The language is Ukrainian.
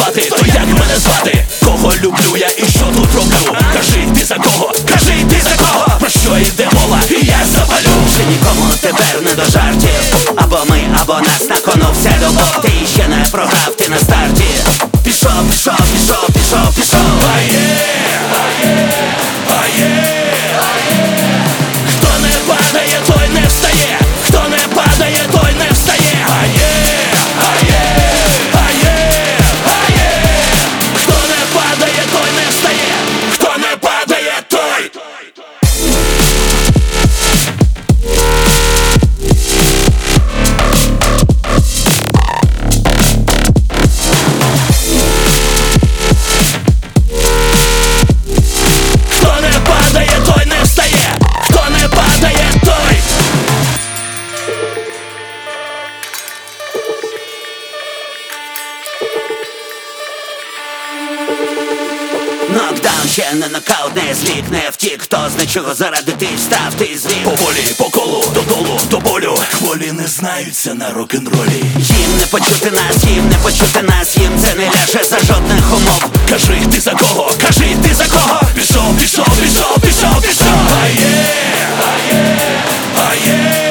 знати, то як мене звати? Кого люблю я і що тут роблю? Кажи ти за кого, кажи ти за кого? Про що йде мова, і я запалю. Вже нікому тепер не до жартів. Або ми, або нас, на кону все любов. Ти ще не програв, ти на старті. Пішов, пішов, пішов, пішов, пішов. Хто не падає, той не встає. Хто не падає, той не встає. Хто не падає, той не встає. Хто не падає, той. Хто не падає, той не встає. Хто не падає, той. Нокдаун, ще не нокаут, не злік, не втік. Хто з нічого заради ти встав, ти звік. Поволі, по колу, додолу, до болю. Хвилі не знаються на рок-н-ролі. Їм не почути нас, їм не почути нас. Їм це не ляже за жодних умов. Кажи ти за кого, кажи ти за кого? Пішов, пішов, пішов, пішов, пішов.